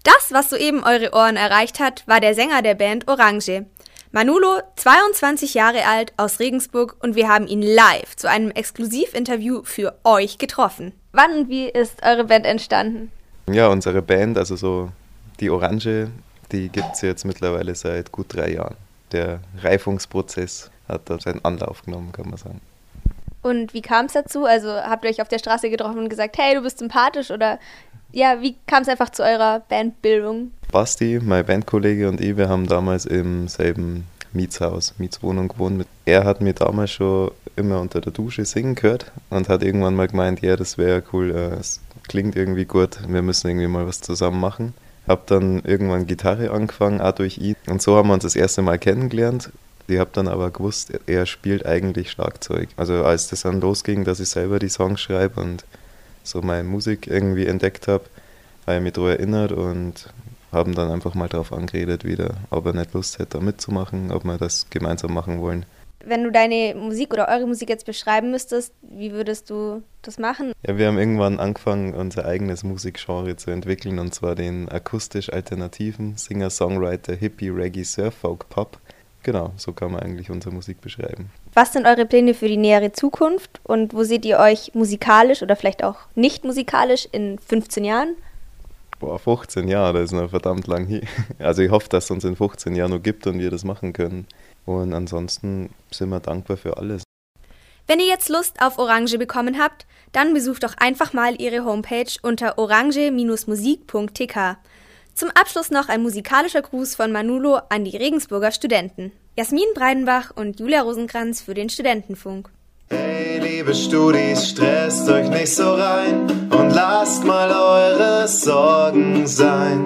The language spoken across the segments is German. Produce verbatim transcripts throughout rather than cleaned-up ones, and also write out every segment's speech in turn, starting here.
Das, was soeben eure Ohren erreicht hat, war der Sänger der Band Orange. Manulo, zweiundzwanzig Jahre alt, aus Regensburg, und wir haben ihn live zu einem Exklusivinterview für euch getroffen. Wann und wie ist eure Band entstanden? Ja, unsere Band, also so die Orange, die gibt es jetzt mittlerweile seit gut drei Jahren. Der Reifungsprozess hat da seinen Anlauf genommen, kann man sagen. Und wie kam es dazu? Also habt ihr euch auf der Straße getroffen und gesagt, hey, du bist sympathisch, oder ja, wie kam es einfach zu eurer Bandbildung? Basti, mein Bandkollege, und ich, wir haben damals im selben Mietshaus, Mietswohnung gewohnt. Er hat mir damals schon immer unter der Dusche singen gehört und hat irgendwann mal gemeint, ja, das wäre cool, es klingt irgendwie gut, wir müssen irgendwie mal was zusammen machen. Hab dann irgendwann Gitarre angefangen, auch durch ihn. Und so haben wir uns das erste Mal kennengelernt. Ich habe dann aber gewusst, er spielt eigentlich Schlagzeug. Also als das dann losging, dass ich selber die Songs schreibe und so meine Musik irgendwie entdeckt habe, habe ich mich daran erinnert und haben dann einfach mal drauf angeredet wieder, ob er nicht Lust hätte, da mitzumachen, ob wir das gemeinsam machen wollen. Wenn du deine Musik oder eure Musik jetzt beschreiben müsstest, wie würdest du das machen? Ja, wir haben irgendwann angefangen, unser eigenes Musikgenre zu entwickeln, und zwar den akustisch-alternativen Singer-Songwriter Hippie Reggae Surf Folk Pop. Genau, so kann man eigentlich unsere Musik beschreiben. Was sind eure Pläne für die nähere Zukunft und wo seht ihr euch musikalisch oder vielleicht auch nicht musikalisch in fünfzehn Jahren? Boah, fünfzehn Jahre, das ist noch verdammt lang hier. Also ich hoffe, dass es uns in fünfzehn Jahren noch gibt und wir das machen können. Und ansonsten sind wir dankbar für alles. Wenn ihr jetzt Lust auf Orange bekommen habt, dann besucht doch einfach mal ihre Homepage unter orange musik punkt t k. Zum Abschluss noch ein musikalischer Gruß von Manulo an die Regensburger Studenten. Jasmin Breidenbach und Julia Rosenkranz für den Studentenfunk. Hey, liebe Studis, stresst euch nicht so rein und lasst mal eure Sorgen sein.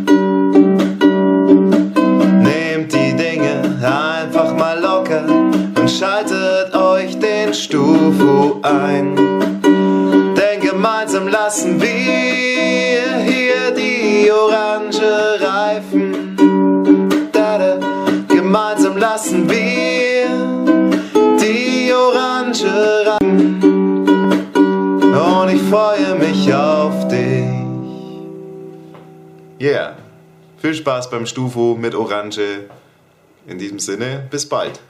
Nehmt die Dinge einfach mal locker und schaltet euch den Stufu ein. Denn gemeinsam lassen wir hier die Orange reifen. Da-da. Gemeinsam lassen wir die Orange reifen. Und ich freue mich auf dich. Yeah. Viel Spaß beim Stufu mit Orange. In diesem Sinne, bis bald.